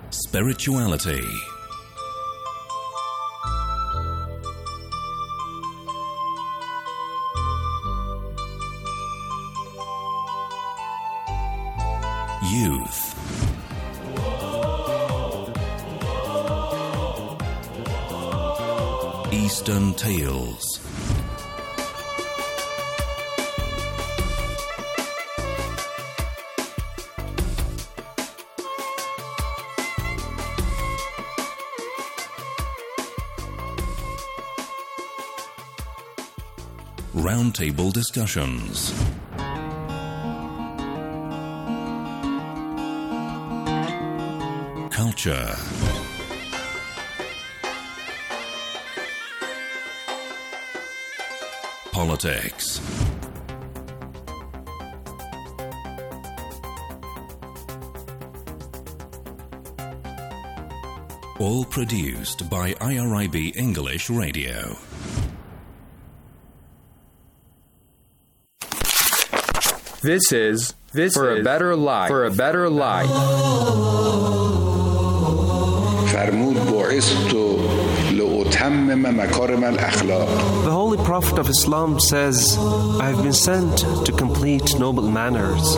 Spirituality. Youth. Eastern Tales. Roundtable discussions. Culture. Politics. All produced by IRIB English Radio. This is For a Better Life. For a Better Life. فرمود بعثت لأتمم مكارم الأخلاق. The Holy Prophet of Islam says, I have been sent to complete noble manners.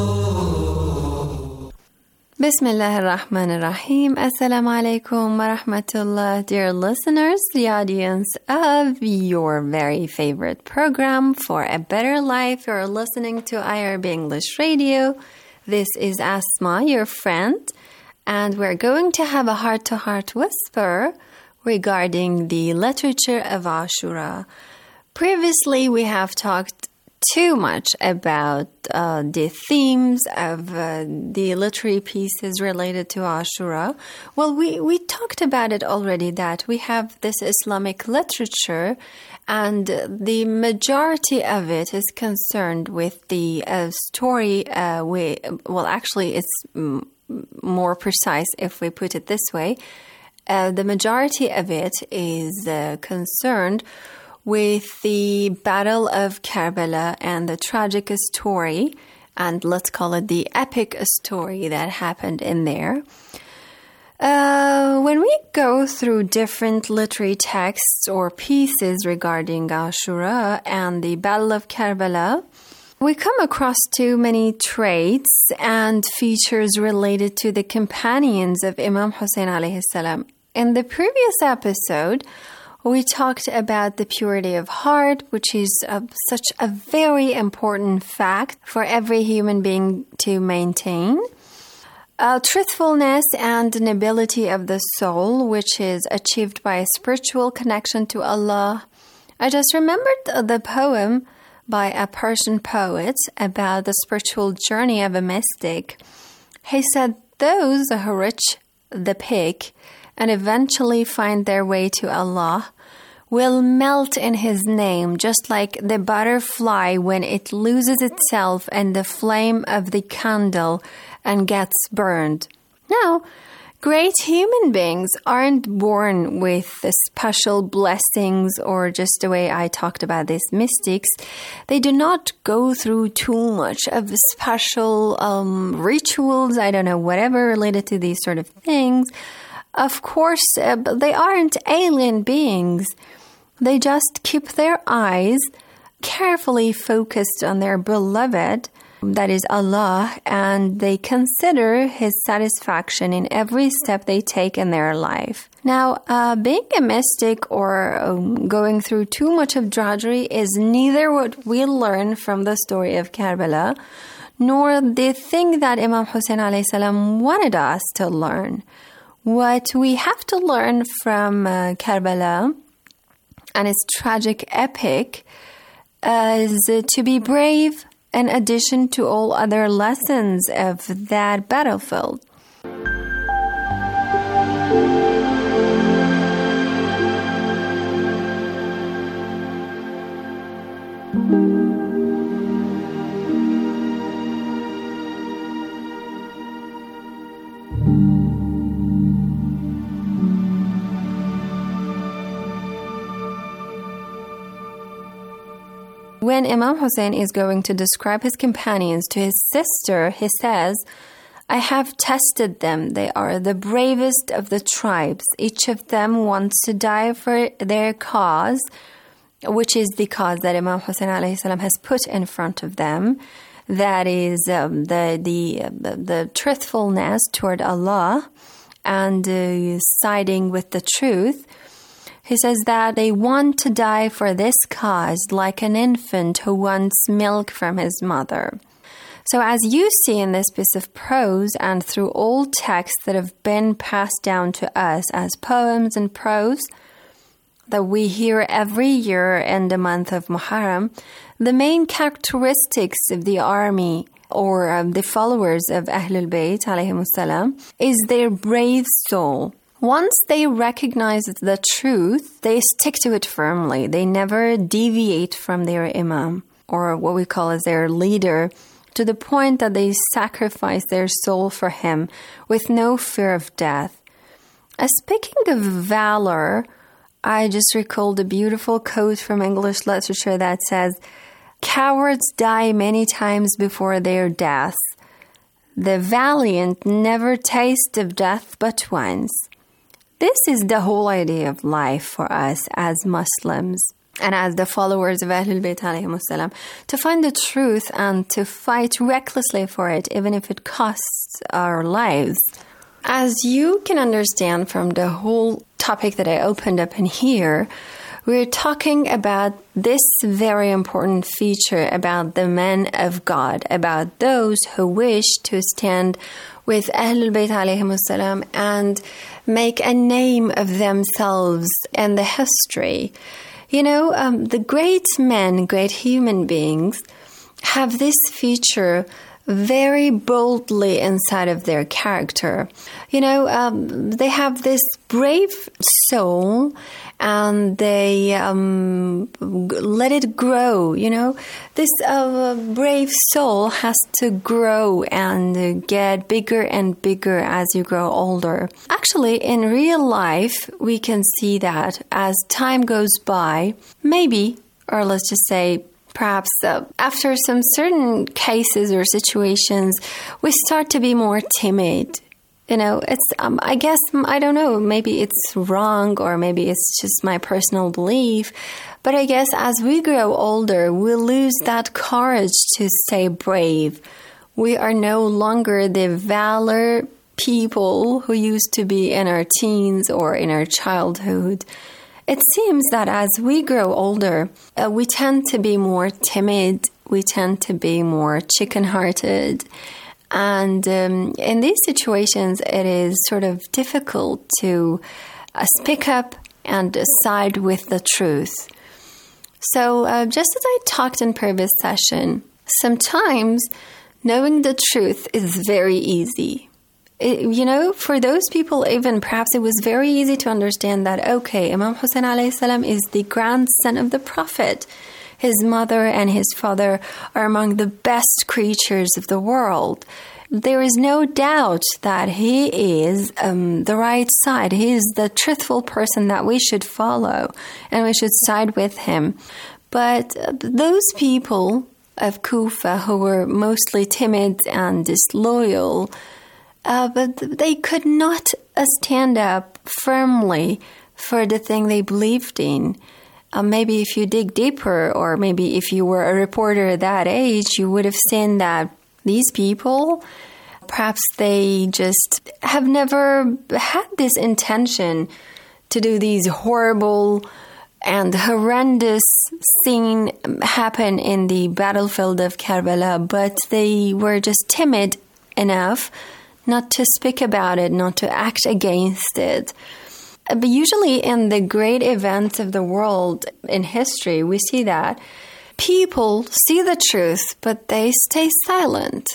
Bismillah ar-Rahman ar-Rahim. Assalamu alaikum wa rahmatullah. Dear listeners, the audience of your very favorite program, For a Better Life. You're listening to IRB English Radio. This is Asma, your friend, and we're going to have a heart-to-heart whisper regarding the literature of Ashura. Previously, we have talked too much about the themes of the literary pieces related to Ashura. Well, we talked about it already, that we have this Islamic literature and the majority of it is concerned with the story. Actually, it's more precise if we put it this way. The majority of it is concerned with the Battle of Karbala and the tragic story, and let's call it the epic story that happened in there. When we go through different literary texts or pieces regarding Ashura and the Battle of Karbala, we come across too many traits and features related to the companions of Imam Hussein alayhi salam. In the previous episode, we talked about the purity of heart, which is such a very important fact for every human being to maintain. Truthfulness and nobility of the soul, which is achieved by a spiritual connection to Allah. I just remembered the poem by a Persian poet about the spiritual journey of a mystic. He said, those who reach the peak and eventually find their way to Allah will melt in His name, just like the butterfly when it loses itself in the flame of the candle and gets burned. Now, great human beings aren't born with special blessings or just the way I talked about these mystics. They do not go through too much of special rituals, whatever related to these sort of things. Of course, they aren't alien beings. They just keep their eyes carefully focused on their beloved, that is Allah, and they consider His satisfaction in every step they take in their life. Now, being a mystic or going through too much of drudgery is neither what we learn from the story of Karbala, nor the thing that Imam Hussein alayhi salam wanted us to learn. What we have to learn from Karbala and its tragic epic is to be brave in addition to all other lessons of that battlefield. When Imam Hussein is going to describe his companions to his sister, he says, I have tested them. They are the bravest of the tribes. Each of them wants to die for their cause, which is the cause that Imam Hussein alayhi salam has put in front of them. That is the truthfulness toward Allah and siding with the truth. He says that they want to die for this cause like an infant who wants milk from his mother. So as you see in this piece of prose and through old texts that have been passed down to us as poems and prose that we hear every year in the month of Muharram, the main characteristics of the army or the followers of Ahlul Bayt alayhimus salam is their brave soul. Once they recognize the truth, they stick to it firmly. They never deviate from their imam, or what we call as their leader, to the point that they sacrifice their soul for him with no fear of death. Speaking of valor, I just recalled a beautiful quote from English literature that says, "Cowards die many times before their death. The valiant never taste of death but once." This is the whole idea of life for us as Muslims and as the followers of Ahlul Bayt alayhimus salam, to find the truth and to fight recklessly for it, even if it costs our lives. As you can understand from the whole topic that I opened up in here, we're talking about this very important feature about the men of God, about those who wish to stand with Ahlul Bayt alayhimus salam and make a name of themselves in the history. You know, the great men, great human beings, have this feature very boldly inside of their character. You know, they have this brave soul and they let it grow, you know. This brave soul has to grow and get bigger and bigger as you grow older. Actually, in real life, we can see that as time goes by, maybe, or let's just say, perhaps after some certain cases or situations, we start to be more timid. You know, it's, I guess, I don't know, maybe it's wrong or maybe it's just my personal belief. But I guess as we grow older, we lose that courage to stay brave. We are no longer the valor people who used to be in our teens or in our childhood. It seems that as we grow older, we tend to be more timid, we tend to be more chicken-hearted, and in these situations, it is sort of difficult to speak up and side with the truth. So just as I talked in previous session, sometimes knowing the truth is very easy. You know, for those people, even perhaps it was very easy to understand that, okay, Imam Hussein alayhi salam is the grandson of the Prophet. His mother and his father are among the best creatures of the world. There is no doubt that he is the right side. He is the truthful person that we should follow and we should side with him. But those people of Kufa who were mostly timid and disloyal, but they could not stand up firmly for the thing they believed in. Maybe if you dig deeper, or maybe if you were a reporter at that age, you would have seen that these people, perhaps they just have never had this intention to do these horrible and horrendous scene happen in the battlefield of Karbala, but they were just timid enough not to speak about it, not to act against it. But usually in the great events of the world in history, we see that people see the truth, but they stay silent.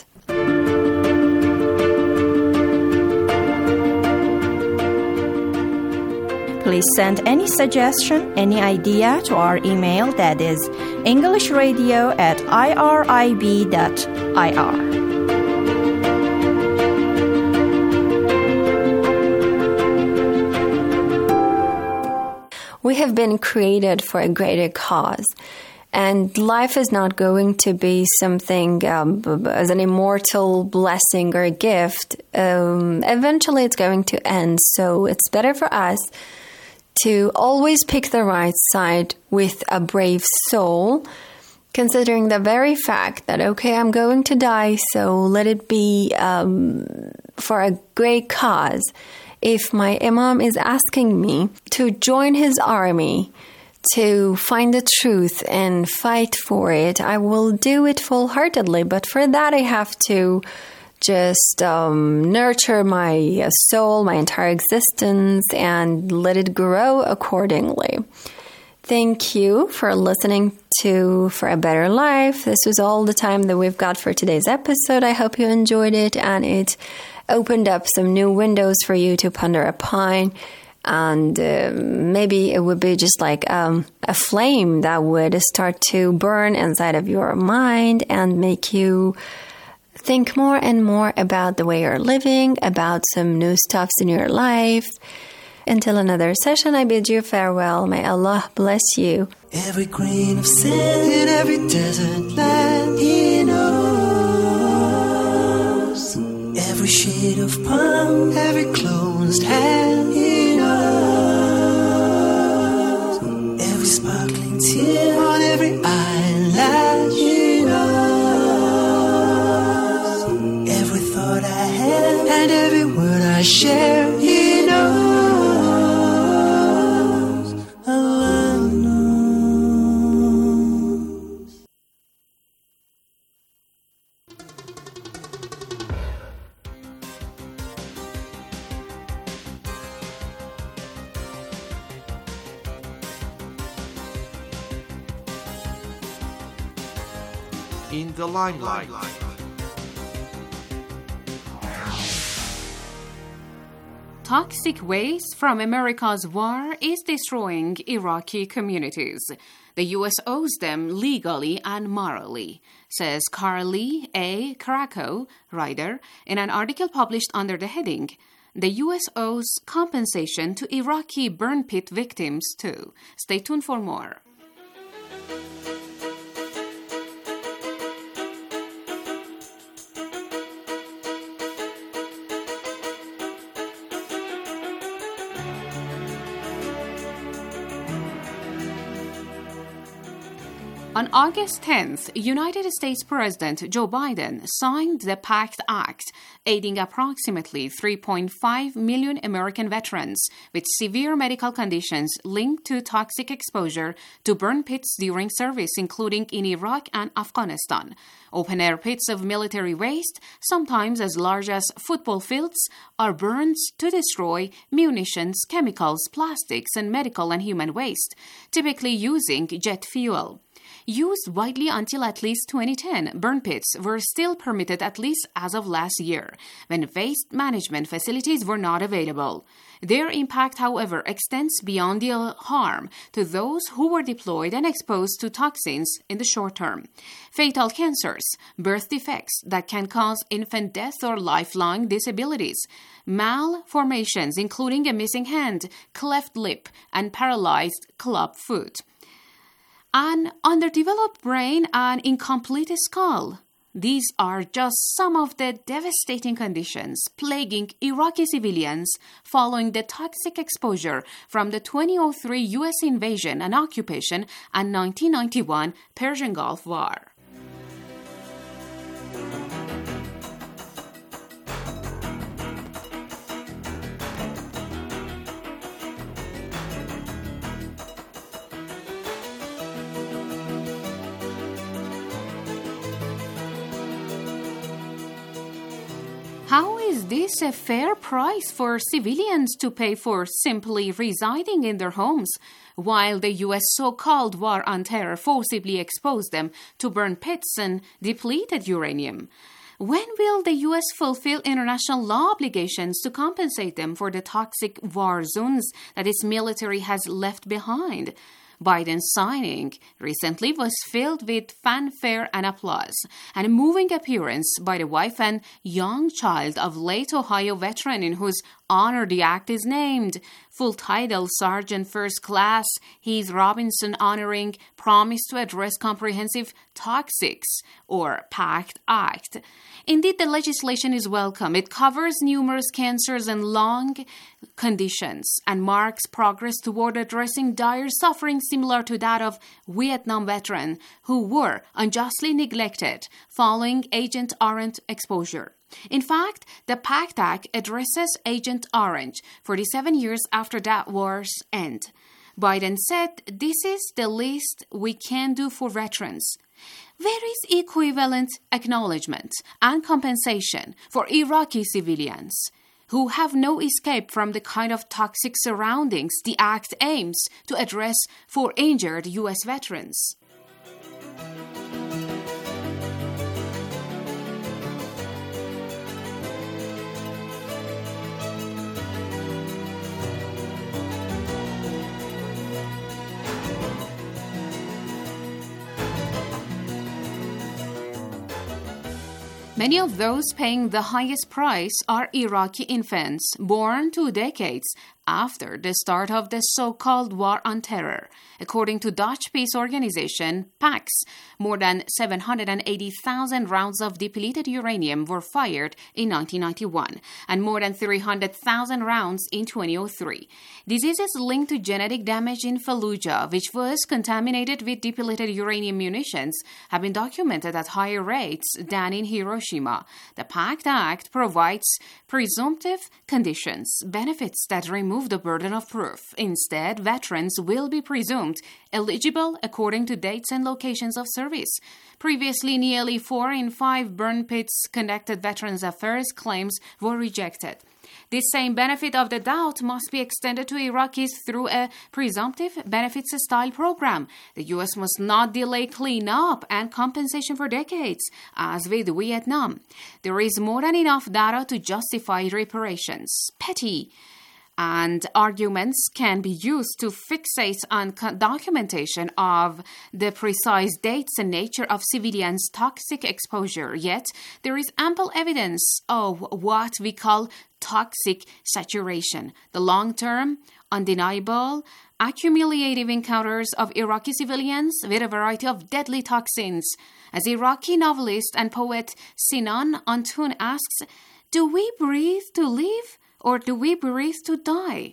Please send any suggestion, any idea to our email, that is englishradio@irib.ir. We have been created for a greater cause. And life is not going to be something as an immortal blessing or a gift. Eventually it's going to end. So it's better for us to always pick the right side with a brave soul, considering the very fact that, okay, I'm going to die, so let it be for a great cause. If my imam is asking me to join his army, to find the truth and fight for it, I will do it full-heartedly. But for that, I have to just nurture my soul, my entire existence, and let it grow accordingly. Thank you for listening to For a Better Life. This was all the time that we've got for today's episode. I hope you enjoyed it, and it opened up some new windows for you to ponder upon. And maybe it would be just like a flame that would start to burn inside of your mind and make you think more and more about the way you're living, about some new stuffs in your life. Until another session, I bid you farewell. May Allah bless you. Every grain of sand in every desert land, He knows. Every shade of palm, every closed hand, He knows. Every sparkling tear on every eyelash, He knows. Every thought I have and every word I share, He knows. Allah knows. In the limelight. Toxic waste from America's war is destroying Iraqi communities. The U.S. owes them legally and morally, says Carly A. Caraco, writer, in an article published under the heading, The U.S. owes compensation to Iraqi burn pit victims too. Stay tuned for more. On August 10th, United States President Joe Biden signed the PACT Act, aiding approximately 3.5 million American veterans with severe medical conditions linked to toxic exposure to burn pits during service, including in Iraq and Afghanistan. Open-air pits of military waste, sometimes as large as football fields, are burned to destroy munitions, chemicals, plastics, and medical and human waste, typically using jet fuel. Used widely until at least 2010, burn pits were still permitted at least as of last year, when waste management facilities were not available. Their impact, however, extends beyond the harm to those who were deployed and exposed to toxins in the short term. Fatal cancers, birth defects that can cause infant death or lifelong disabilities, malformations including a missing hand, cleft lip, and paralyzed club foot, an underdeveloped brain and incomplete skull. These are just some of the devastating conditions plaguing Iraqi civilians following the toxic exposure from the 2003 U.S. invasion and occupation and 1991 Persian Gulf War. How is this a fair price for civilians to pay for simply residing in their homes, while the U.S. so-called war on terror forcibly exposed them to burn pits and depleted uranium? When will the U.S. fulfill international law obligations to compensate them for the toxic war zones that its military has left behind? Biden's signing recently was filled with fanfare and applause, and a moving appearance by the wife and young child of late Ohio veteran in whose honor the act is named. Full title Sergeant First Class Heath Robinson honoring promise to address comprehensive toxics or PACT Act. Indeed, the legislation is welcome. It covers numerous cancers and lung conditions and marks progress toward addressing dire suffering similar to that of Vietnam veterans who were unjustly neglected following Agent Orange exposure. In fact, the PACT Act addresses Agent Orange 47 years after that war's end. Biden said, "This is the least we can do for veterans." There is equivalent acknowledgement and compensation for Iraqi civilians who have no escape from the kind of toxic surroundings the act aims to address for injured U.S. veterans. Many of those paying the highest price are Iraqi infants born 2 decades after the start of the so-called War on Terror. According to Dutch peace organization PAX, more than 780,000 rounds of depleted uranium were fired in 1991 and more than 300,000 rounds in 2003. Diseases linked to genetic damage in Fallujah, which was contaminated with depleted uranium munitions, have been documented at higher rates than in Hiroshima. The PACT Act provides presumptive conditions, benefits that remove the burden of proof. Instead, veterans will be presumed eligible according to dates and locations of service. Previously, nearly 4 in 5 burn pits conducted Veterans Affairs claims were rejected. This same benefit of the doubt must be extended to Iraqis through a presumptive benefits-style program. The U.S. must not delay cleanup and compensation for decades, as with Vietnam. There is more than enough data to justify reparations. Petty and arguments can be used to fixate on documentation of the precise dates and nature of civilians' toxic exposure. Yet, there is ample evidence of what we call toxic saturation, the long-term, undeniable, accumulative encounters of Iraqi civilians with a variety of deadly toxins. As Iraqi novelist and poet Sinan Antoon asks, "Do we breathe to live? Or do we breathe to die?"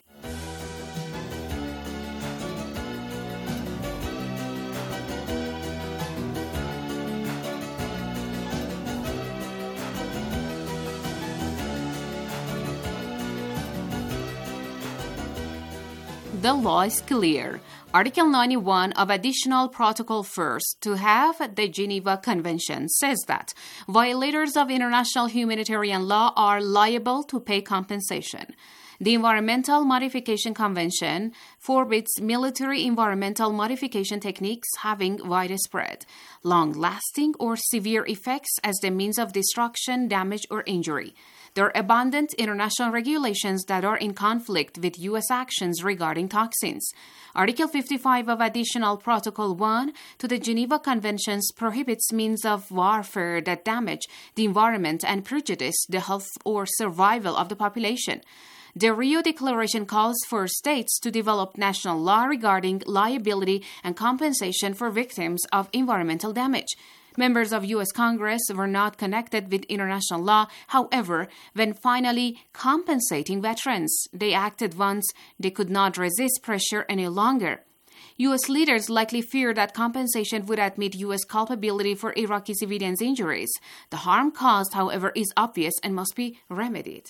The law is clear. Article 91 of Additional Protocol First to have the Geneva Convention says that violators of international humanitarian law are liable to pay compensation. The Environmental Modification Convention forbids military environmental modification techniques having widespread, long-lasting, or severe effects as the means of destruction, damage, or injury. There are abundant international regulations that are in conflict with U.S. actions regarding toxins. Article 55 of Additional Protocol 1 to the Geneva Conventions prohibits means of warfare that damage the environment and prejudice the health or survival of the population. The Rio Declaration calls for states to develop national law regarding liability and compensation for victims of environmental damage. Members of U.S. Congress were not connected with international law. However, when finally compensating veterans, they acted once they could not resist pressure any longer. U.S. leaders likely fear that compensation would admit U.S. culpability for Iraqi civilians' injuries. The harm caused, however, is obvious and must be remedied.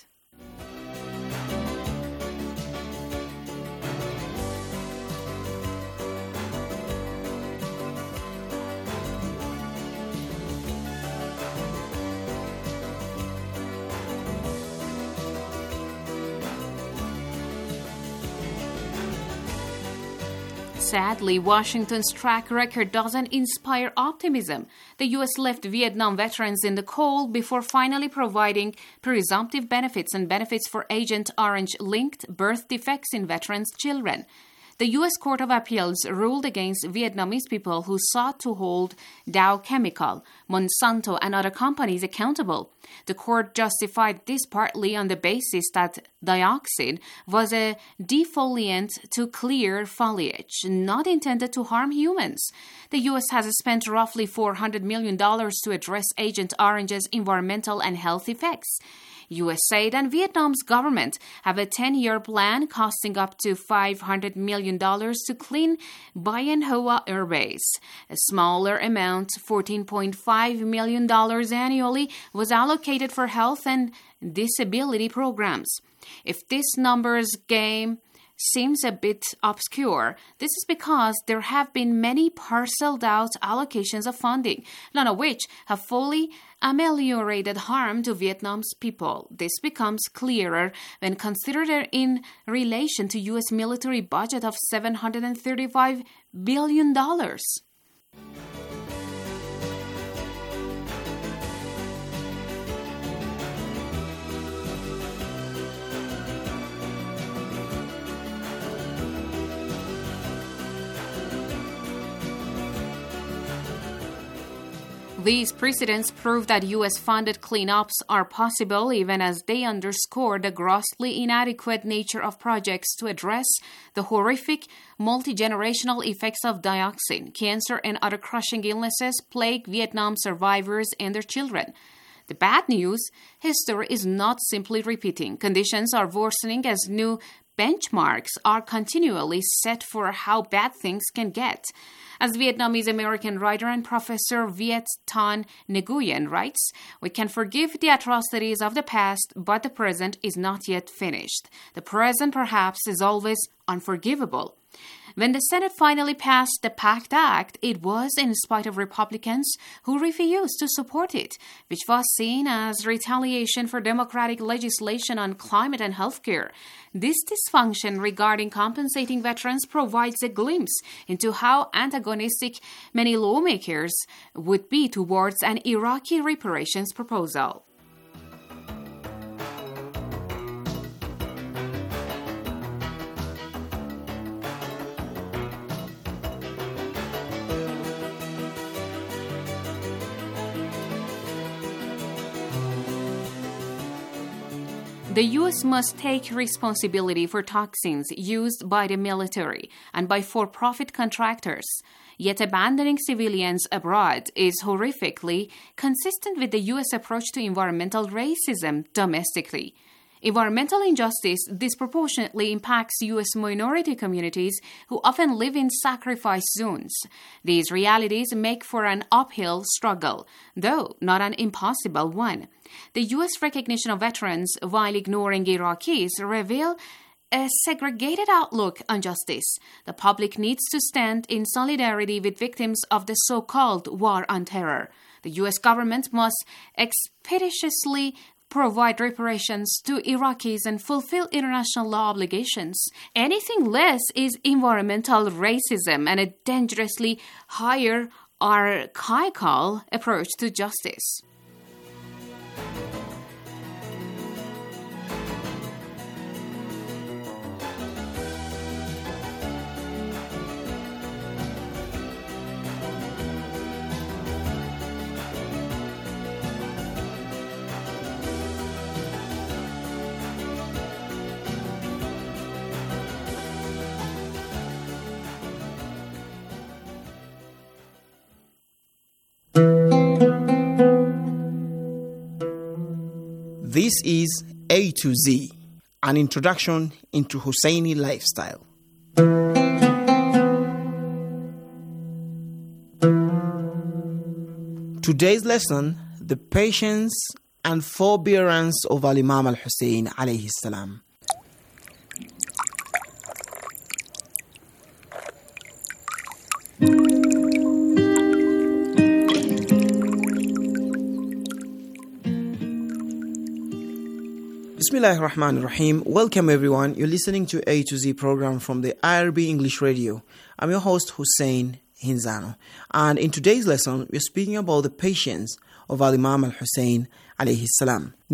Sadly, Washington's track record doesn't inspire optimism. The U.S. left Vietnam veterans in the cold before finally providing presumptive benefits and benefits for Agent Orange-linked birth defects in veterans' children. The U.S. Court of Appeals ruled against Vietnamese people who sought to hold Dow Chemical, Monsanto, and other companies accountable. The court justified this partly on the basis that dioxin was a defoliant to clear foliage, not intended to harm humans. The U.S. has spent roughly $400 million to address Agent Orange's environmental and health effects. USAID and Vietnam's government have a 10-year plan costing up to $500 million to clean Bien Hoa Air Base. A smaller amount, $14.5 million annually, was allocated for health and disability programs. If this numbers game seems a bit obscure, this is because there have been many parceled out allocations of funding, none of which have fully ameliorated harm to Vietnam's people. This becomes clearer when considered in relation to U.S. military budget of $735 billion. These precedents prove that U.S.-funded cleanups are possible even as they underscore the grossly inadequate nature of projects to address the horrific multi-generational effects of dioxin, cancer, and other crushing illnesses plague Vietnam survivors and their children. The bad news, history is not simply repeating. Conditions are worsening as new benchmarks are continually set for how bad things can get. As Vietnamese-American writer and professor Viet Thanh Nguyen writes, "We can forgive the atrocities of the past, but the present is not yet finished. The present, perhaps, is always unforgivable." When the Senate finally passed the PACT Act, it was in spite of Republicans who refused to support it, which was seen as retaliation for Democratic legislation on climate and healthcare. This dysfunction regarding compensating veterans provides a glimpse into how antagonistic many lawmakers would be towards an Iraqi reparations proposal. The U.S. must take responsibility for toxins used by the military and by for-profit contractors. Yet abandoning civilians abroad is horrifically consistent with the U.S. approach to environmental racism domestically. Environmental injustice disproportionately impacts U.S. minority communities who often live in sacrifice zones. These realities make for an uphill struggle, though not an impossible one. The U.S. recognition of veterans while ignoring Iraqis reveal a segregated outlook on justice. The public needs to stand in solidarity with victims of the so-called war on terror. The U.S. government must expeditiously provide reparations to Iraqis and fulfill international law obligations. Anything less is environmental racism and a dangerously hierarchical approach to justice. This is A to Z, an introduction into Husseini lifestyle. Today's lesson, the patience and forbearance of Al-Imam Al-Hussein alayhi salam. Bismillahirrahmanirrahim. Welcome everyone. You're listening to A to Z program from the IRB English Radio. I'm your host Hussein Hinzano. And in today's lesson, we're speaking about the patience of Al-Imam Al-Hussein alayhi salam. Now,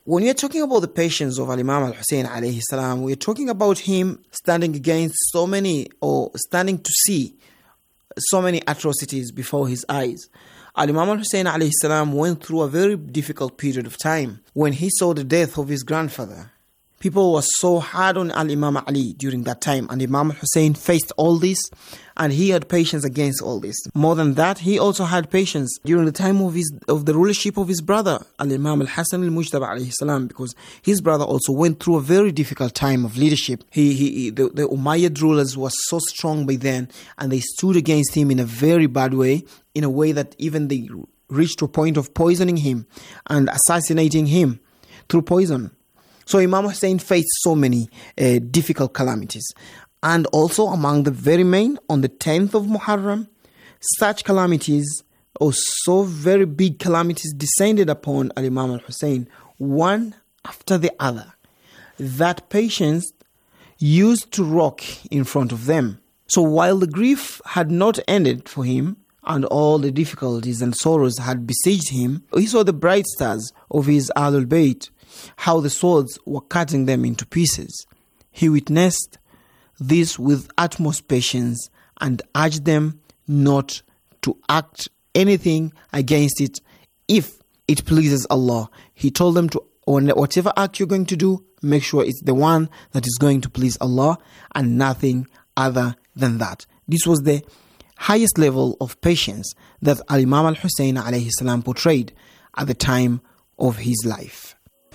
When we are talking about the patience of Imam al-Hussein alayhi salam, we are talking about him standing against standing to see so many atrocities before his eyes. Imam al-Hussein alayhi salam went through a very difficult period of time when he saw the death of his grandfather. People were so hard on Imam Ali during that time, and Imam al-Hussein faced all this, and he had patience against all this. More than that, he also had patience during the time of the rulership of his brother, Imam al-Hasan al-Mujtaba alayhi salam, because his brother also went through a very difficult time of leadership. The Umayyad rulers were so strong by then, and they stood against him in a very bad way, in a way that even they reached to a point of poisoning him and assassinating him through poison. So Imam Hussein faced so many difficult calamities. And also among the very main, on the 10th of Muharram, such calamities, or so very big calamities, descended upon Imam al-Hussein, one after the other, that patience used to rock in front of them. So while the grief had not ended for him, and all the difficulties and sorrows had besieged him, he saw the bright stars of his Ahlul Bayt, how the swords were cutting them into pieces. He witnessed this with utmost patience and urged them not to act anything against it if it pleases Allah. He told them to, whatever act you're going to do, make sure it's the one that is going to please Allah and nothing other than that. This was the highest level of patience that Imam al-Hussein alayhi salam portrayed at the time of his life.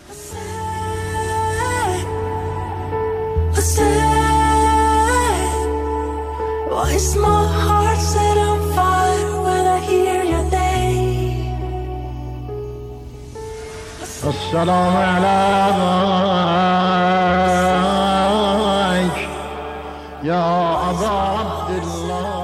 Why is my heart set on fire when I hear your name? السلام عليك يا أبا عبد الله.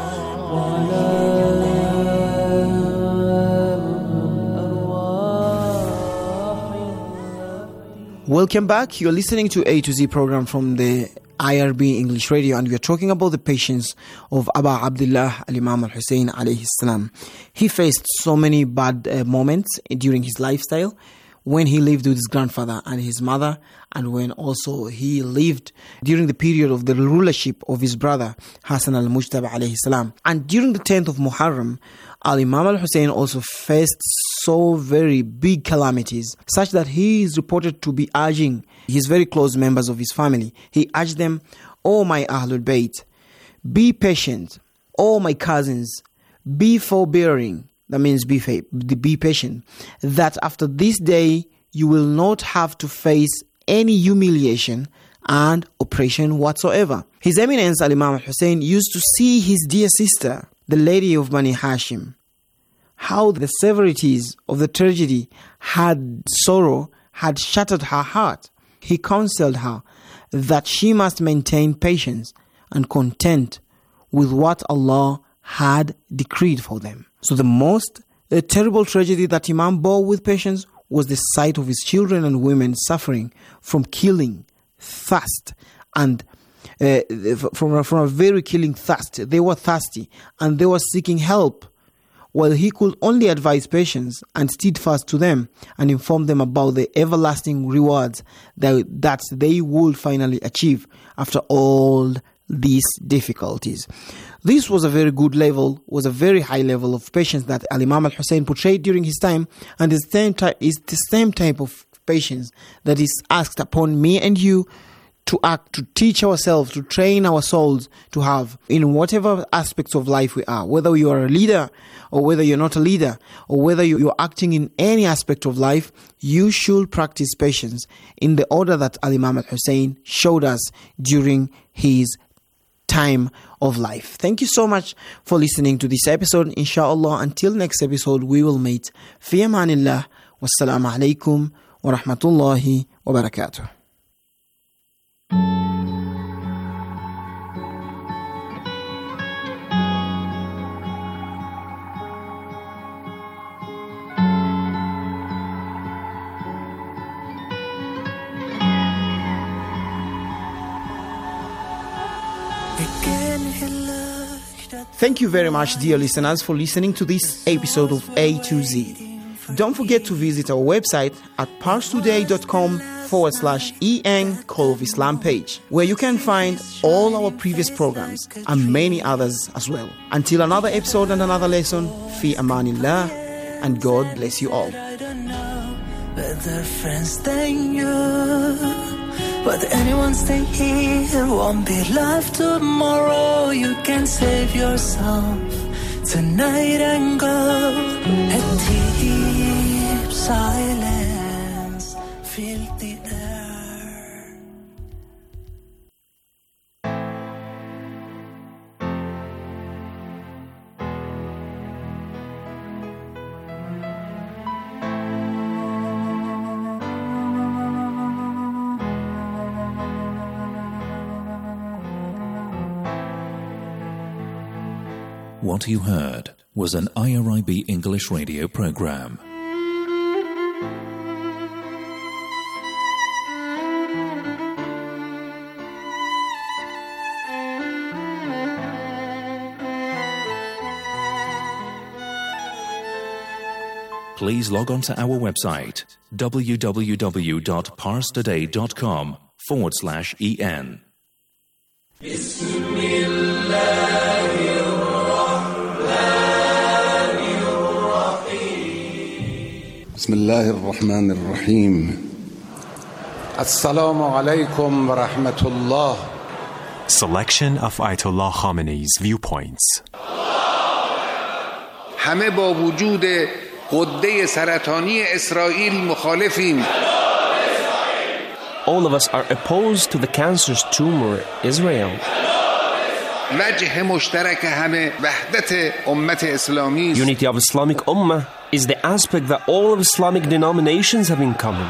Welcome back. You're listening to A to Z program from the IRB English Radio, and we are talking about the patience of Aba Abdullah al-Imam al-Hussein alayhi salam. He faced so many bad moments during his lifestyle, when he lived with his grandfather and his mother, and when also he lived during the period of the rulership of his brother Hasan al-Mujtaba alayhi salam. And during the 10th of Muharram, Imam al-Hussein also faced so very big calamities, such that he is reported to be urging his very close members of his family. He urged them, "O my Ahlul Bayt, be patient. O my cousins, be forbearing." That means be patient. That after this day, you will not have to face any humiliation and oppression whatsoever. His Eminence Imam al-Hussein used to see his dear sister, the lady of Bani Hashim, how the severities of the tragedy had shattered her heart. He counseled her that she must maintain patience and content with what Allah had decreed for them. So the most terrible tragedy that Imam bore with patience was the sight of his children and women suffering from killing, thirst, and from a very killing thirst. They were thirsty and they were seeking help, while he could only advise patience and steadfast to them and inform them about the everlasting rewards that they would finally achieve after all these difficulties. This was a very good level, was a very high level of patience that Imam al-Hussein portrayed during his time, and is the same type of patience that is asked upon me and you to act, to teach ourselves, to train our souls to have in whatever aspects of life we are, whether you are a leader or whether you're not a leader, or whether you're acting in any aspect of life. You should practice patience in the order that Imam al-Hussein showed us during his time of life. Thank you so much for listening to this episode. Inshallah, until next episode, we will meet. Fi amanillah. Wassalamu alaikum wa rahmatullahi wa barakatuh. Thank you very much, dear listeners, for listening to this episode of A to Z. Don't forget to visit our website at parstoday.com/EN Call of Islam page, where you can find all our previous programs and many others as well. Until another episode and another lesson, fi amanillah, and God bless you all. Better friends than you, but anyone staying here won't be alive tomorrow. You can save yourself tonight and go. A deep silence, feel the air. What you heard was an IRIB English radio program. Please log on to our website www.parstoday.com/EN. بسم الله الرحمن الرحيم السلام عليكم ورحمة الله. Selection of Ayatollah Khamenei's viewpoints. همه با وجود غده سرطانی اسرائیل مخالفیم. All of us are opposed to the cancerous tumor Israel. وجه مشترک همه وحدت امت اسلامی. Unity of Islamic Ummah is the aspect that all of Islamic denominations have in common.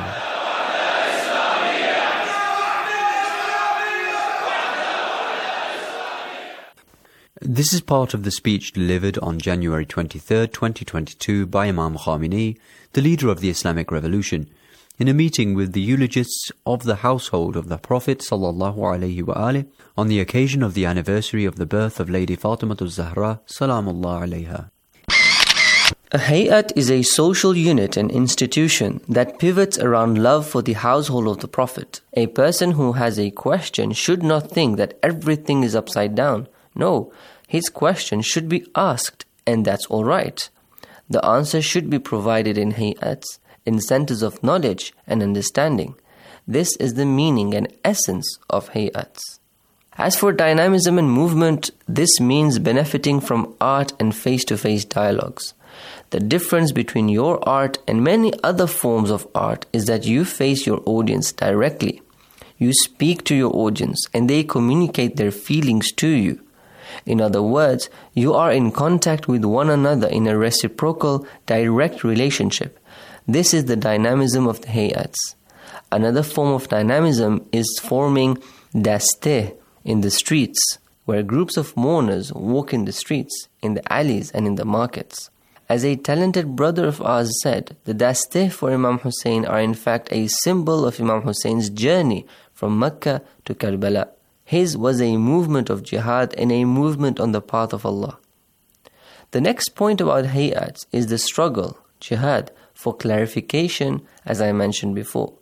This is part of the speech delivered on January 23, 2022 by Imam Khamenei, the leader of the Islamic Revolution, in a meeting with the eulogists of the household of the Prophet ﷺ on the occasion of the anniversary of the birth of Lady Fatimah al-Zahra Salamullah alayha. A hayat is a social unit and institution that pivots around love for the household of the Prophet. A person who has a question should not think that everything is upside down. No, his question should be asked, and that's all right. The answer should be provided in hayats, in centers of knowledge and understanding. This is the meaning and essence of hayats. As for dynamism and movement, this means benefiting from art and face-to-face dialogues. The difference between your art and many other forms of art is that you face your audience directly. You speak to your audience and they communicate their feelings to you. In other words, you are in contact with one another in a reciprocal, direct relationship. This is the dynamism of the hayats. Another form of dynamism is forming dasteh in the streets, where groups of mourners walk in the streets, in the alleys and in the markets. As a talented brother of ours said, the dasteh for Imam Hussein are in fact a symbol of Imam Hussein's journey from Mecca to Karbala. His was a movement of jihad and a movement on the path of Allah. The next point about hayats is the struggle, jihad, for clarification, as I mentioned before.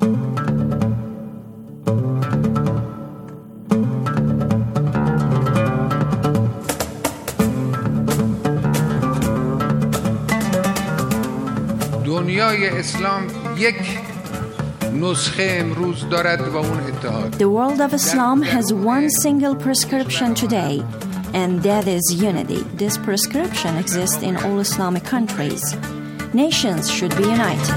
دنیای اسلام یک نسخه امروز دارد و اون اتحاد. The world of Islam has one single prescription today, and that is unity. This prescription exists in all Islamic countries. Nations should be united.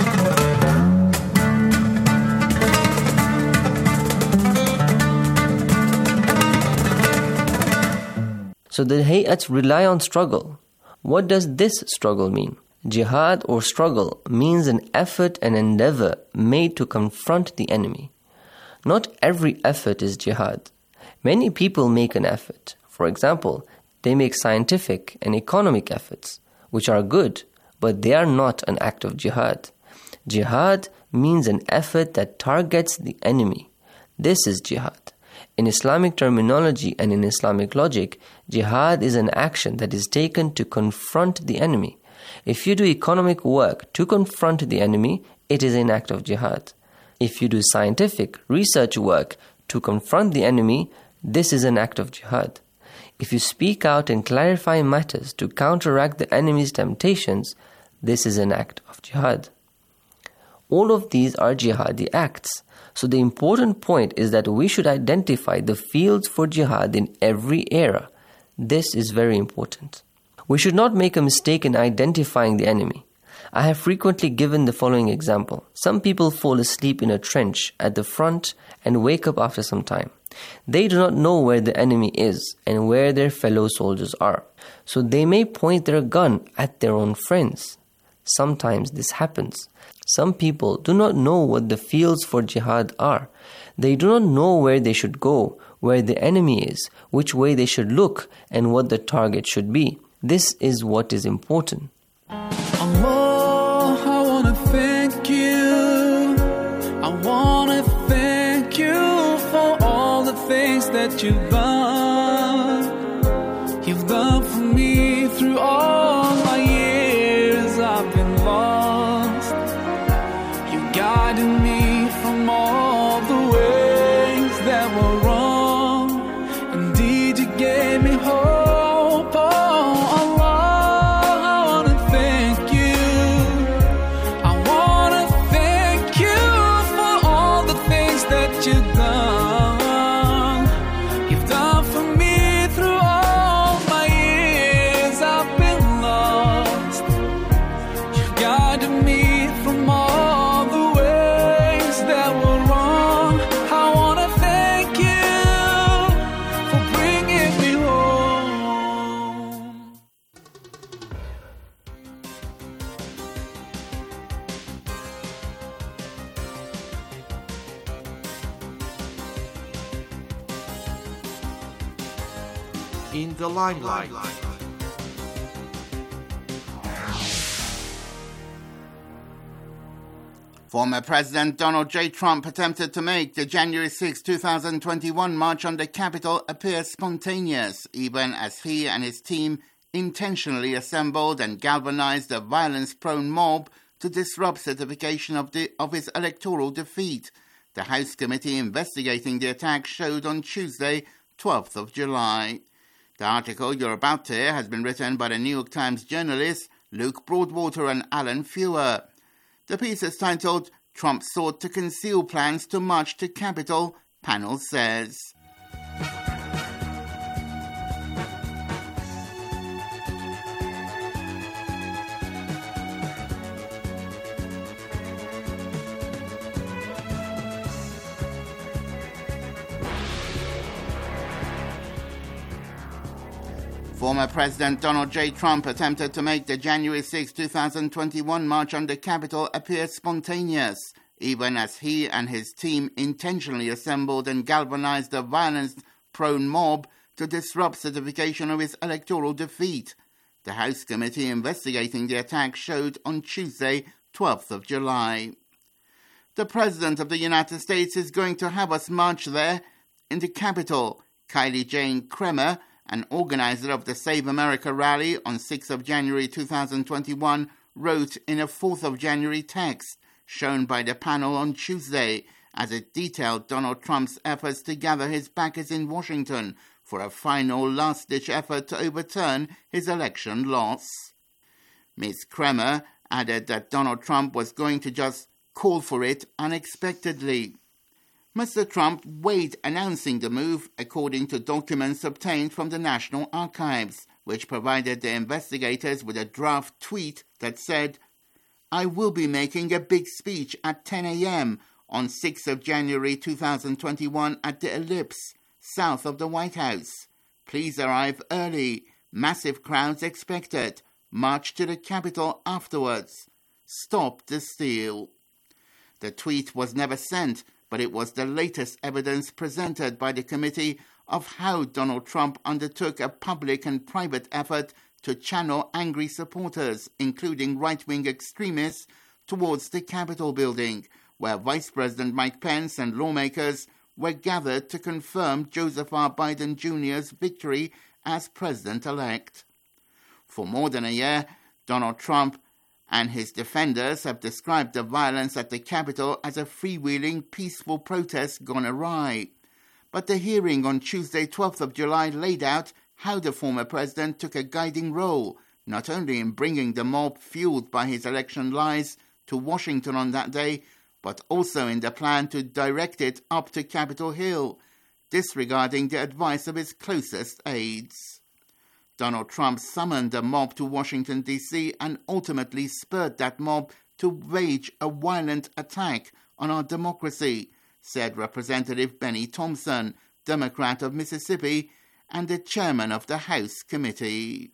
So the hayats rely on struggle. What does this struggle mean? Jihad or struggle means an effort and endeavor made to confront the enemy. Not every effort is jihad. Many people make an effort. For example, they make scientific and economic efforts, which are good, but they are not an act of jihad. Jihad means an effort that targets the enemy. This is jihad. In Islamic terminology and in Islamic logic, jihad is an action that is taken to confront the enemy. If you do economic work to confront the enemy, it is an act of jihad. If you do scientific research work to confront the enemy, this is an act of jihad. If you speak out and clarify matters to counteract the enemy's temptations, this is an act of jihad. All of these are jihadi acts. So the important point is that we should identify the fields for jihad in every era. This is very important. We should not make a mistake in identifying the enemy. I have frequently given the following example. Some people fall asleep in a trench at the front and wake up after some time. They do not know where the enemy is and where their fellow soldiers are. So they may point their gun at their own friends. Sometimes this happens. Some people do not know what the fields for jihad are. They do not know where they should go, where the enemy is, which way they should look, and what the target should be. This is what is important. Allah, I want to thank you. I want to thank you for all the things that you've done. You've done for me through all my years I've been lost. You guided me from all the ways that were wrong. Indeed, you gave me hope. In the limelight. Former President Donald J. Trump attempted to make the January 6, 2021 march on the Capitol appear spontaneous, even as he and his team intentionally assembled and galvanized a violence-prone mob to disrupt certification of his electoral defeat. The House committee investigating the attack showed on Tuesday, 12th of July. The article you're about to hear has been written by the New York Times journalists Luke Broadwater and Alan Fewer. The piece is titled, "Trump Sought to Conceal Plans to March to Capitol," panel says. Former President Donald J. Trump attempted to make the January 6, 2021 march on the Capitol appear spontaneous, even as he and his team intentionally assembled and galvanized a violence-prone mob to disrupt certification of his electoral defeat. The House committee investigating the attack showed on Tuesday, 12th of July. The President of the United States is going to have us march there in the Capitol. Kylie Jane Kremer, an organizer of the Save America rally on 6th of January 2021, wrote in a 4th of January text shown by the panel on Tuesday as it detailed Donald Trump's efforts to gather his backers in Washington for a final last-ditch effort to overturn his election loss. Ms. Kremer added that Donald Trump was going to just call for it unexpectedly. Mr. Trump weighed announcing the move according to documents obtained from the National Archives, which provided the investigators with a draft tweet that said, "I will be making a big speech at 10 a.m. on 6th of January 2021 at the Ellipse, south of the White House. Please arrive early. Massive crowds expected. March to the Capitol afterwards. Stop the steal." The tweet was never sent, but it was the latest evidence presented by the committee of how Donald Trump undertook a public and private effort to channel angry supporters, including right-wing extremists, towards the Capitol building, where Vice President Mike Pence and lawmakers were gathered to confirm Joseph R. Biden Jr.'s victory as president-elect. For more than a year, Donald Trump and his defenders have described the violence at the Capitol as a freewheeling, peaceful protest gone awry. But the hearing on Tuesday, 12th of July, laid out how the former president took a guiding role, not only in bringing the mob fueled by his election lies to Washington on that day, but also in the plan to direct it up to Capitol Hill, disregarding the advice of his closest aides. Donald Trump summoned the mob to Washington, D.C. and ultimately spurred that mob to wage a violent attack on our democracy, said Representative Benny Thompson, Democrat of Mississippi, and the chairman of the House Committee.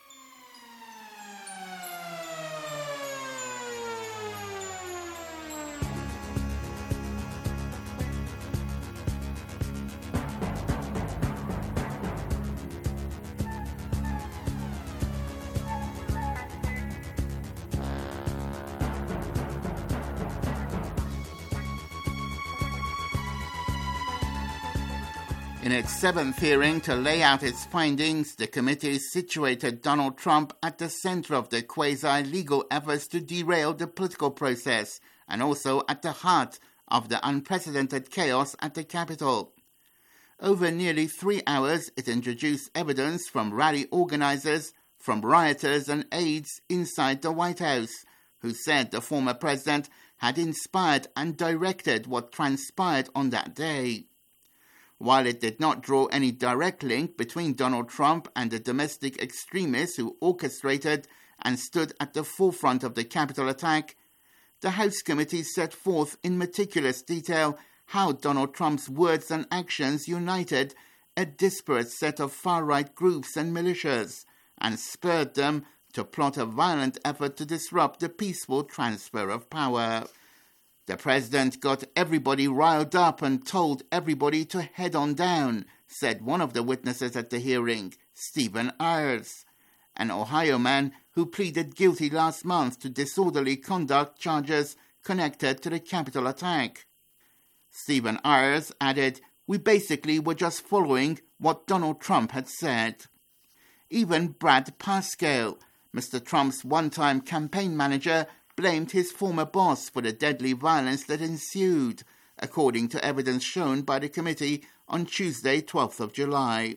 In its seventh hearing to lay out its findings, the committee situated Donald Trump at the center of the quasi-legal efforts to derail the political process and also at the heart of the unprecedented chaos at the Capitol. Over nearly 3 hours, it introduced evidence from rally organizers, from rioters and aides inside the White House, who said the former president had inspired and directed what transpired on that day. While it did not draw any direct link between Donald Trump and the domestic extremists who orchestrated and stood at the forefront of the Capitol attack, the House Committee set forth in meticulous detail how Donald Trump's words and actions united a disparate set of far-right groups and militias and spurred them to plot a violent effort to disrupt the peaceful transfer of power. The president got everybody riled up and told everybody to head on down, said one of the witnesses at the hearing, Stephen Ayers, an Ohio man who pleaded guilty last month to disorderly conduct charges connected to the Capitol attack. Stephen Ayers added, "We basically were just following what Donald Trump had said." Even Brad Parscale, Mr. Trump's one-time campaign manager, blamed his former boss for the deadly violence that ensued, according to evidence shown by the committee on Tuesday, 12th of July.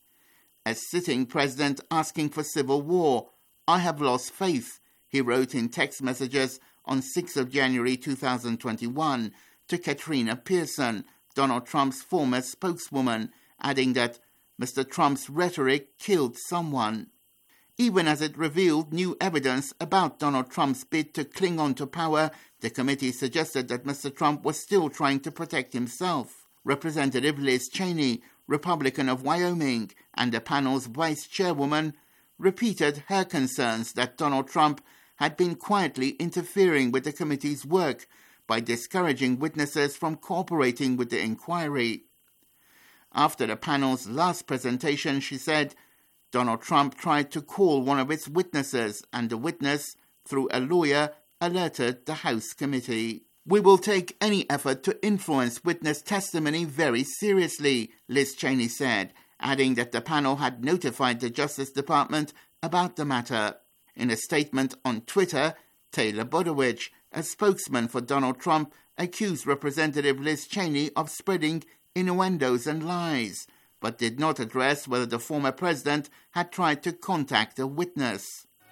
As sitting president asking for civil war, "I have lost faith," he wrote in text messages on 6th of January 2021 to Katrina Pearson, Donald Trump's former spokeswoman, adding that Mr. Trump's rhetoric killed someone. Even as it revealed new evidence about Donald Trump's bid to cling on to power, the committee suggested that Mr. Trump was still trying to protect himself. Representative Liz Cheney, Republican of Wyoming, and the panel's vice chairwoman, repeated her concerns that Donald Trump had been quietly interfering with the committee's work by discouraging witnesses from cooperating with the inquiry. After the panel's last presentation, she said, Donald Trump tried to call one of its witnesses, and the witness, through a lawyer, alerted the House Committee. "We will take any effort to influence witness testimony very seriously," Liz Cheney said, adding that the panel had notified the Justice Department about the matter. In a statement on Twitter, Taylor Budowich, a spokesman for Donald Trump, accused Representative Liz Cheney of spreading innuendos and lies, but did not address whether the former president had tried to contact a witness.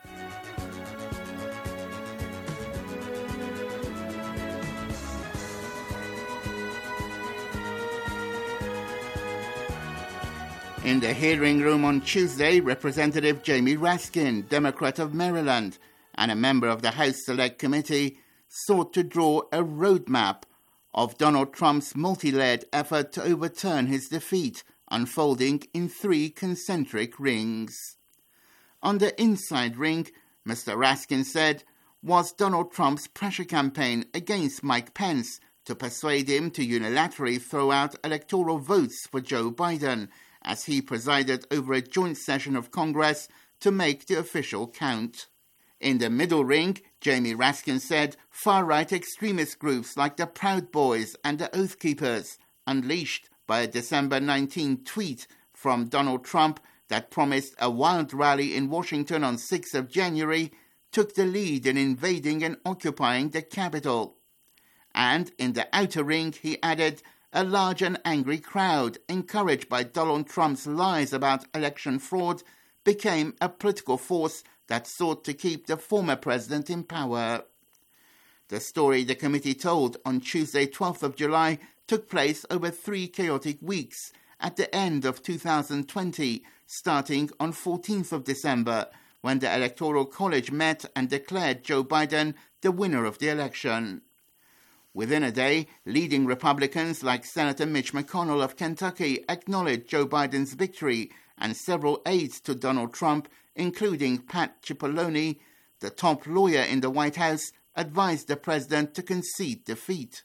In the hearing room on Tuesday, Representative Jamie Raskin, Democrat of Maryland, and a member of the House Select Committee, sought to draw a roadmap of Donald Trump's multi-layered effort to overturn his defeat, unfolding in 3 concentric rings. On the inside ring, Mr. Raskin said, was Donald Trump's pressure campaign against Mike Pence to persuade him to unilaterally throw out electoral votes for Joe Biden as he presided over a joint session of Congress to make the official count. In the middle ring, Jamie Raskin said far-right extremist groups like the Proud Boys and the Oath Keepers, unleashed by a December 19 tweet from Donald Trump that promised a wild rally in Washington on 6th of January, took the lead in invading and occupying the Capitol. And in the outer ring, he added, a large and angry crowd, encouraged by Donald Trump's lies about election fraud, became a political force that sought to keep the former president in power. The story the committee told on Tuesday, 12th of July, took place over 3 chaotic weeks at the end of 2020, starting on 14th of December, when the Electoral College met and declared Joe Biden the winner of the election. Within a day, leading Republicans like Senator Mitch McConnell of Kentucky acknowledged Joe Biden's victory, and several aides to Donald Trump, including Pat Cipollone, the top lawyer in the White House, advised the president to concede defeat.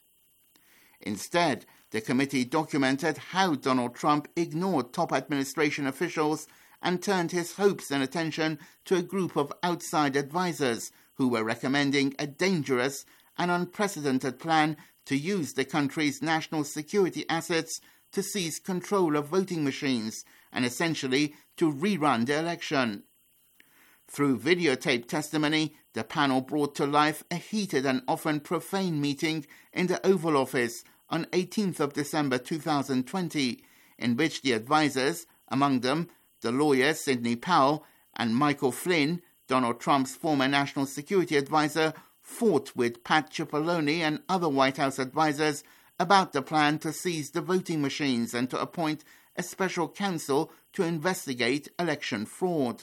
Instead, the committee documented how Donald Trump ignored top administration officials and turned his hopes and attention to a group of outside advisors who were recommending a dangerous and unprecedented plan to use the country's national security assets to seize control of voting machines and essentially to rerun the election. Through videotaped testimony, the panel brought to life a heated and often profane meeting in the Oval Office on 18th of December 2020, in which the advisors, among them the lawyer Sidney Powell and Michael Flynn, Donald Trump's former national security advisor, fought with Pat Cipollone and other White House advisors about the plan to seize the voting machines and to appoint a special counsel to investigate election fraud.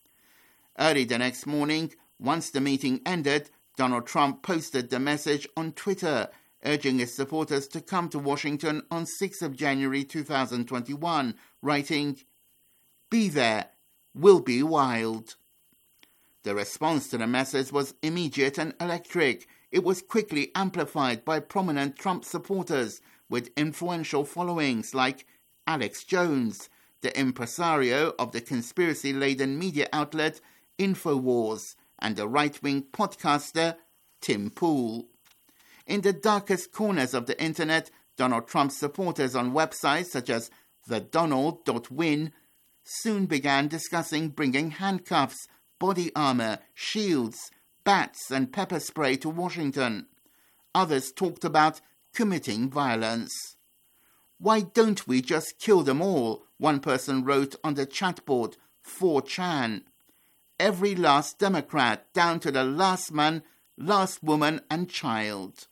Early the next morning, once the meeting ended, Donald Trump posted the message on Twitter, urging his supporters to come to Washington on 6th of January 2021, writing, "Be there, we'll be wild." The response to the message was immediate and electric. It was quickly amplified by prominent Trump supporters with influential followings like Alex Jones, the impresario of the conspiracy-laden media outlet InfoWars, and the right-wing podcaster Tim Pool. In the darkest corners of the internet, Donald Trump's supporters on websites such as thedonald.win soon began discussing bringing handcuffs, body armor, shields, bats and pepper spray to Washington. Others talked about committing violence. "Why don't we just kill them all?" one person wrote on the chatboard 4chan. "Every last Democrat, down to the last man, last woman and child."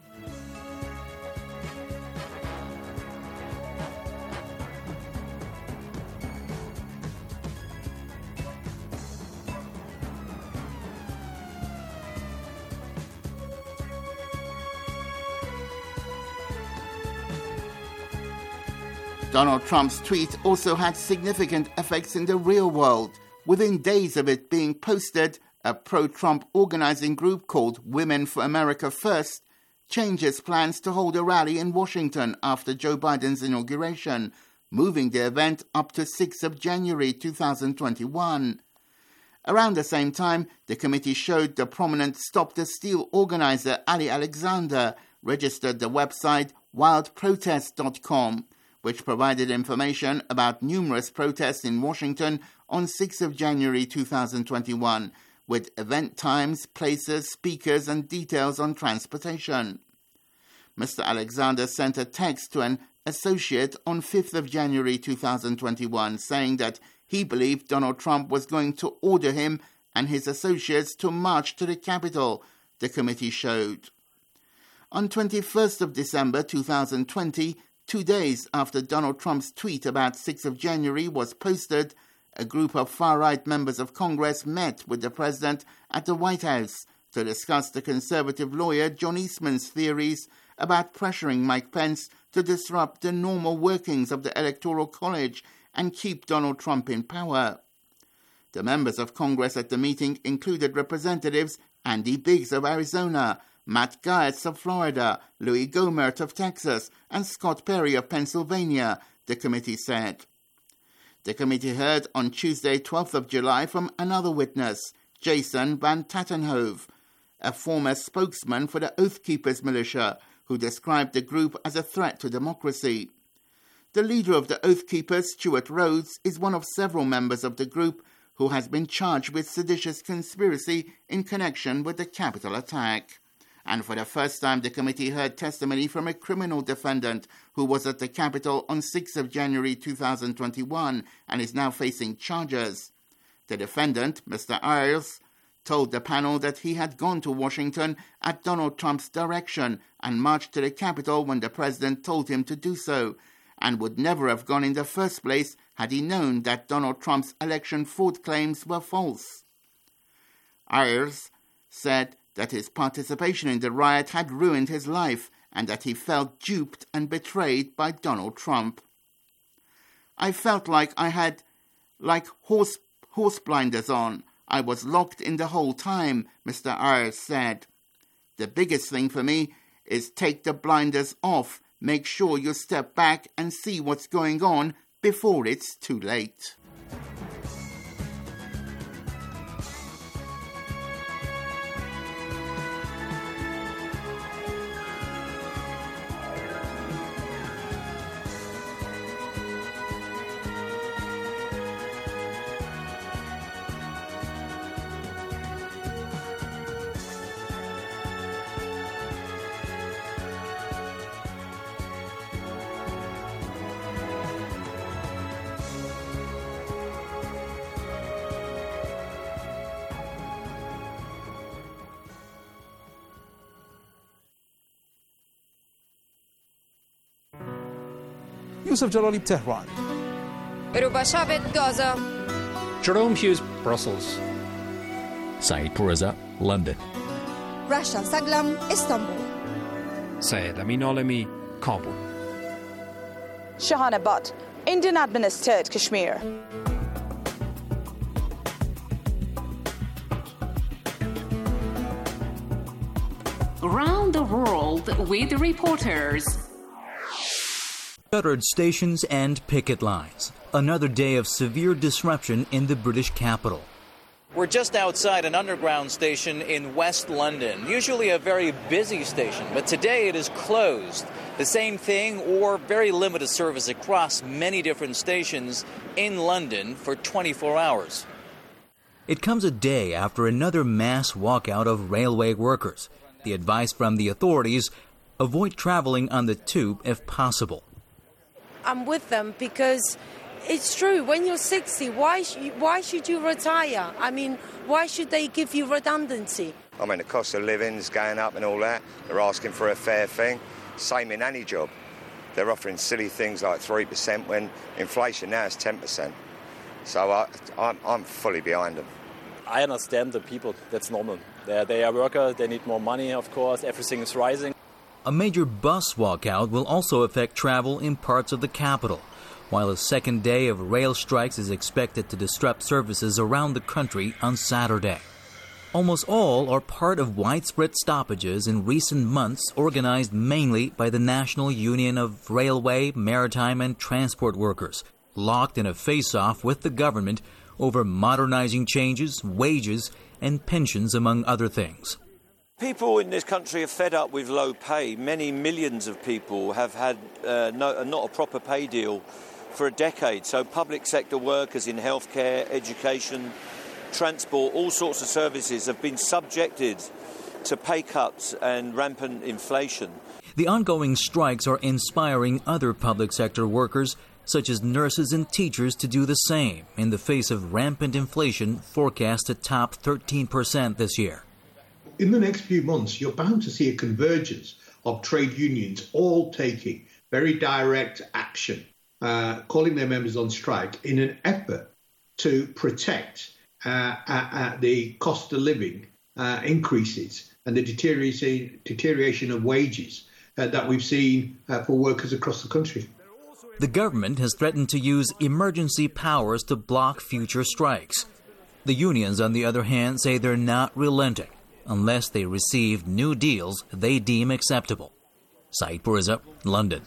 Donald Trump's tweet also had significant effects in the real world. Within days of it being posted, a pro-Trump organizing group called Women for America First changed its plans to hold a rally in Washington after Joe Biden's inauguration, moving the event up to 6th of January 2021. Around the same time, the committee showed the prominent Stop the Steal organizer Ali Alexander registered the website wildprotest.com, which provided information about numerous protests in Washington on 6th of January 2021, with event times, places, speakers, and details on transportation. Mr. Alexander sent a text to an associate on 5th of January 2021, saying that he believed Donald Trump was going to order him and his associates to march to the Capitol, the committee showed. On 21st of December 2020, 2 days after Donald Trump's tweet about 6th of January was posted, a group of far-right members of Congress met with the president at the White House to discuss the conservative lawyer John Eastman's theories about pressuring Mike Pence to disrupt the normal workings of the Electoral College and keep Donald Trump in power. The members of Congress at the meeting included Representatives Andy Biggs of Arizona, Matt Gaetz of Florida, Louis Gohmert of Texas, and Scott Perry of Pennsylvania, the committee said. The committee heard on Tuesday, 12th of July, from another witness, Jason Van Tattenhove, a former spokesman for the Oath Keepers militia, who described the group as a threat to democracy. The leader of the Oath Keepers, Stuart Rhodes, is one of several members of the group who has been charged with seditious conspiracy in connection with the Capitol attack. And for the first time, the committee heard testimony from a criminal defendant who was at the Capitol on 6th of January 2021 and is now facing charges. The defendant, Mr. Ayers, told the panel that he had gone to Washington at Donald Trump's direction and marched to the Capitol when the president told him to do so, and would never have gone in the first place had he known that Donald Trump's election fraud claims were false. Ayers said that his participation in the riot had ruined his life and that he felt duped and betrayed by Donald Trump. I felt like I had horse blinders on. I was locked in the whole time, Mr. Ayers said. The biggest thing for me is take the blinders off. Make sure you step back and see what's going on before it's too late. Yusuf Jalali, Tehran. Rubashavet, Gaza. Jerome Hughes, Brussels. Saeed Puriza, London. Rasha Saglam, Istanbul. Syed Amin Alami, Kabul. Shahana Butt, Indian administered Kashmir. Around the world with reporters. Shuttered stations and picket lines. Another day of severe disruption in the British capital. We're just outside an underground station in West London, usually a very busy station, but today it is closed. The same thing or very limited service across many different stations in London for 24 hours. It comes a day after another mass walkout of railway workers. The advice from the authorities, avoid traveling on the tube if possible. I'm with them because it's true. When you're 60, why should you retire? I mean, why should they give you redundancy? I mean, the cost of living's going up and all that. They're asking for a fair thing. Same in any job. They're offering silly things like 3% when inflation now is 10%. So I'm fully behind them. I understand the people. That's normal. They are workers. They need more money, of course. Everything is rising. A major bus walkout will also affect travel in parts of the capital, while a second day of rail strikes is expected to disrupt services around the country on Saturday. Almost all are part of widespread stoppages in recent months organized mainly by the National Union of Railway, Maritime and Transport Workers, locked in a face-off with the government over modernizing changes, wages and pensions, among other things. People in this country are fed up with low pay. Many millions of people have had not a proper pay deal for a decade. So public sector workers in healthcare, education, transport, all sorts of services have been subjected to pay cuts and rampant inflation. The ongoing strikes are inspiring other public sector workers, such as nurses and teachers, to do the same in the face of rampant inflation forecast to top 13% this year. In the next few months, you're bound to see a convergence of trade unions all taking very direct action, calling their members on strike in an effort to protect the cost of living increases and the deterioration of wages that we've seen for workers across the country. The government has threatened to use emergency powers to block future strikes. The unions, on the other hand, say they're not relenting unless they receive new deals they deem acceptable. Saeed Puriza, London.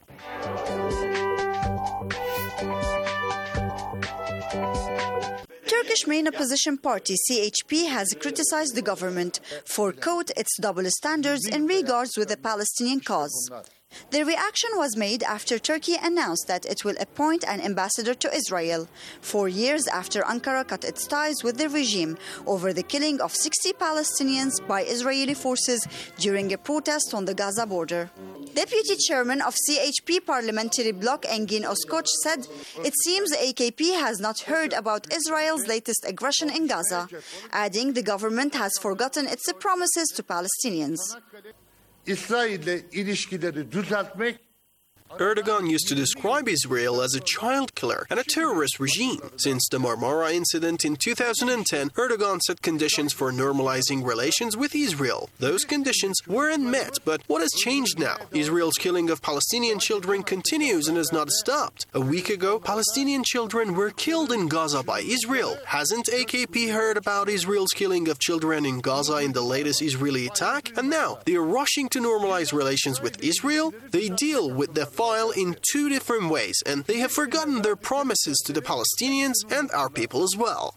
Turkish main opposition party CHP has criticized the government for, quote, its double standards in regards with the Palestinian cause. The reaction was made after Turkey announced that it will appoint an ambassador to Israel, 4 years after Ankara cut its ties with the regime over the killing of 60 Palestinians by Israeli forces during a protest on the Gaza border. Deputy Chairman of CHP Parliamentary Bloc Engin Özkoç said, "It seems AKP has not heard about Israel's latest aggression in Gaza," adding the government has forgotten its promises to Palestinians. İsrail'le ilişkileri düzeltmek. Erdogan used to describe Israel as a child killer and a terrorist regime. Since the Marmara incident in 2010, Erdogan set conditions for normalizing relations with Israel. Those conditions weren't met, but what has changed now? Israel's killing of Palestinian children continues and has not stopped. A week ago, Palestinian children were killed in Gaza by Israel. Hasn't AKP heard about Israel's killing of children in Gaza in the latest Israeli attack? And now, they are rushing to normalize relations with Israel? They deal with the file in two different ways, and they have forgotten their promises to the Palestinians and our people as well.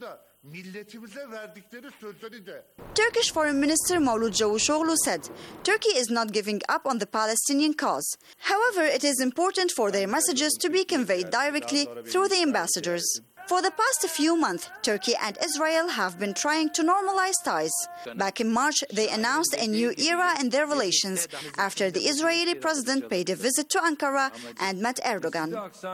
Turkish Foreign Minister Mevlut Çavuşoğlu said, Turkey is not giving up on the Palestinian cause. However, it is important for their messages to be conveyed directly through the ambassadors. For the past few months, Turkey and Israel have been trying to normalize ties. Back in March, they announced a new era in their relations after the Israeli president paid a visit to Ankara and met Erdogan.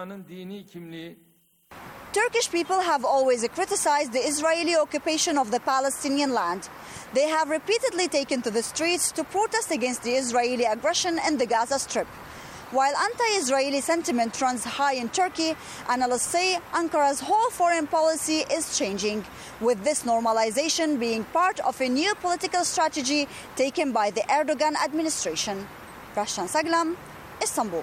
Turkish people have always criticized the Israeli occupation of the Palestinian land. They have repeatedly taken to the streets to protest against the Israeli aggression in the Gaza Strip. While anti-Israeli sentiment runs high in Turkey, analysts say Ankara's whole foreign policy is changing, with this normalization being part of a new political strategy taken by the Erdogan administration. Rashdan Saglam, Istanbul.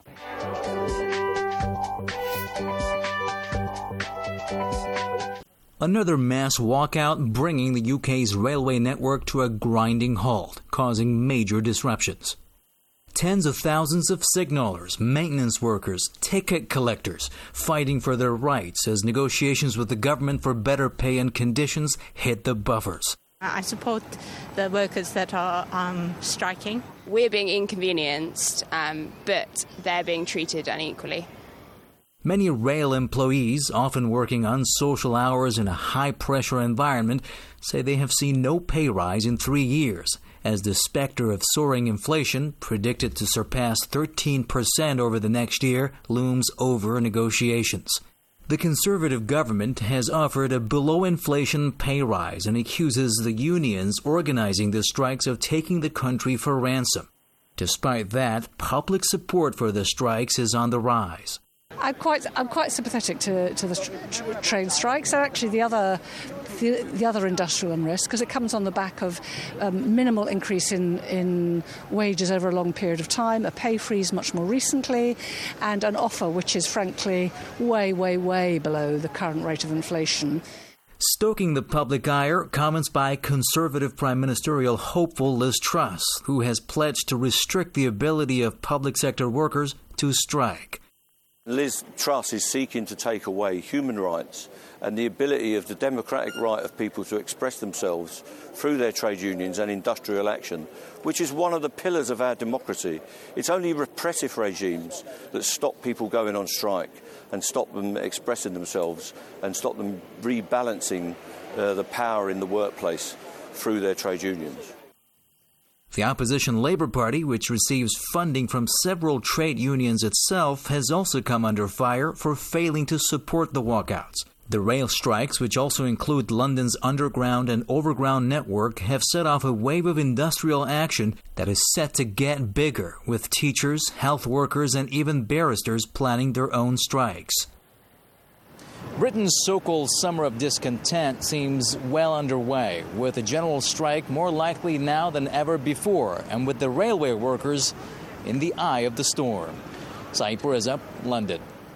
Another mass walkout bringing the UK's railway network to a grinding halt, causing major disruptions. Tens of thousands of signallers, maintenance workers, ticket collectors fighting for their rights as negotiations with the government for better pay and conditions hit the buffers. I support the workers that are striking. We're being inconvenienced, but they're being treated unequally. Many rail employees, often working unsocial hours in a high-pressure environment, say they have seen no pay rise in 3 years, as the specter of soaring inflation, predicted to surpass 13% over the next year, looms over negotiations. The Conservative government has offered a below-inflation pay rise and accuses the unions organizing the strikes of taking the country for ransom. Despite that, public support for the strikes is on the rise. I'm quite sympathetic to the train strikes. They're actually the other industrial unrest, because it comes on the back of minimal increase in wages over a long period of time, a pay freeze much more recently, and an offer which is frankly way, way, way below the current rate of inflation. Stoking the public ire, comments by Conservative Prime Ministerial hopeful Liz Truss, who has pledged to restrict the ability of public sector workers to strike. Liz Truss is seeking to take away human rights and the ability of the democratic right of people to express themselves through their trade unions and industrial action, which is one of the pillars of our democracy. It's only repressive regimes that stop people going on strike and stop them expressing themselves and stop them rebalancing the power in the workplace through their trade unions. The opposition Labour Party, which receives funding from several trade unions itself, has also come under fire for failing to support the walkouts. The rail strikes, which also include London's underground and overground network, have set off a wave of industrial action that is set to get bigger, with teachers, health workers, and even barristers planning their own strikes. Britain's so-called summer of discontent seems well underway, with a general strike more likely now than ever before, and with the railway workers in the eye of the storm. Saeed Pourreza, London.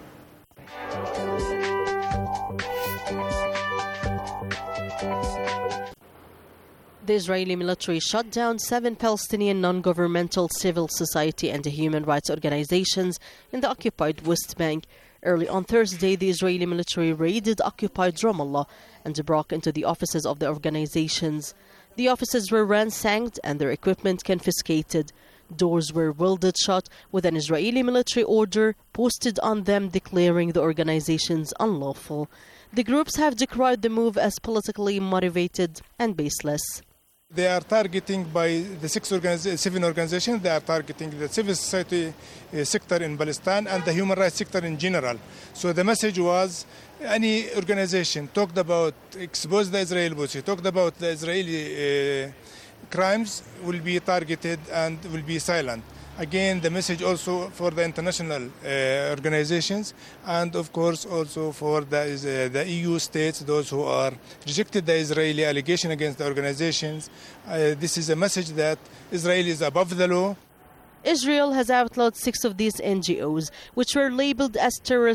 The Israeli military shut down 7 Palestinian non-governmental civil society and human rights organizations in the occupied West Bank. Early on Thursday, the Israeli military raided occupied Ramallah and broke into the offices of the organizations. The offices were ransacked and their equipment confiscated. Doors were welded shut with an Israeli military order posted on them declaring the organizations unlawful. The groups have decried the move as politically motivated and baseless. They are targeting by the seven organizations. They are targeting the civil society sector in Palestine and the human rights sector in general. So the message was any organization talked about expose the Israeli policy, talked about the Israeli crimes will be targeted and will be silent. Again, the message also for the international organizations and, of course, also for the EU states, those who are rejected the Israeli allegation against the organizations. This is a message that Israel is above the law. Israel has outlawed 6 of these NGOs, which were labeled as terrorist